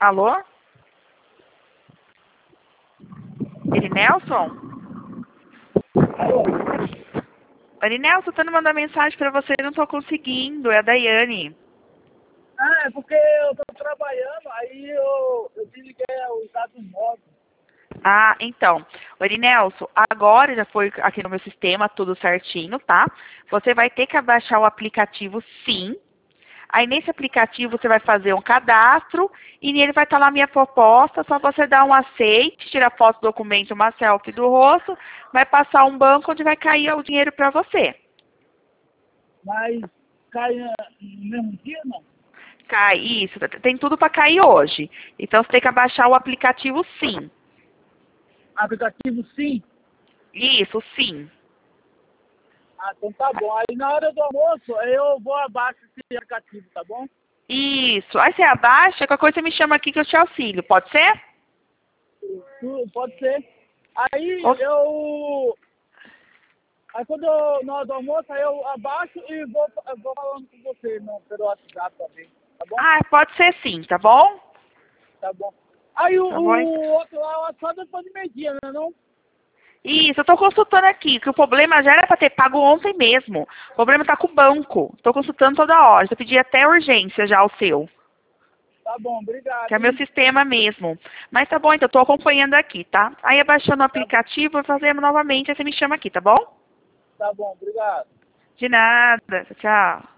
Alô? Erinelson? Erinelson, tô mandando mensagem pra você, não tô conseguindo, é a Daiane. Ah, é porque eu tô trabalhando, aí eu desliguei os dados móveis. Ah, então, Erinelson, agora já foi aqui no meu sistema tudo certinho, tá? Você vai ter que abaixar o aplicativo sim. Aí nesse aplicativo você vai fazer um cadastro e nele vai estar lá a minha proposta, só você dar um aceite, tirar foto do documento, uma selfie do rosto, vai passar um banco onde vai cair o dinheiro para você. Mas cai no mesmo dia, não? Cai, isso, tem tudo para cair hoje. Então você tem que abaixar o aplicativo sim. Aplicativo sim? Isso, sim. Ah, então tá bom. Aí na hora do almoço eu vou abaixo esse aplicativo, tá bom? Isso. Aí você abaixa, qualquer coisa você me chama aqui que eu te auxilio, pode ser? Pode ser. Aí Ou- eu. Aí quando eu, na hora do almoço, aí eu abaixo e vou falando com você pelo WhatsApp também. Tá bom? Ah, pode ser sim, tá bom? Tá bom. Aí Tá bom. o outro lá, só depois de meio-dia, né? Não? Isso, eu tô consultando aqui, que o problema já era para ter pago ontem mesmo. O problema tá com o banco. Tô consultando toda hora. Eu pedi até urgência já o seu, Tá bom, que obrigado, é meu hein? sistema mesmo. Mas tá bom, então eu tô acompanhando aqui, tá? Aí abaixando o Tá bom, aplicativo, fazemos novamente, aí você me chama aqui, tá bom? tá bom, obrigado. De nada. Tchau.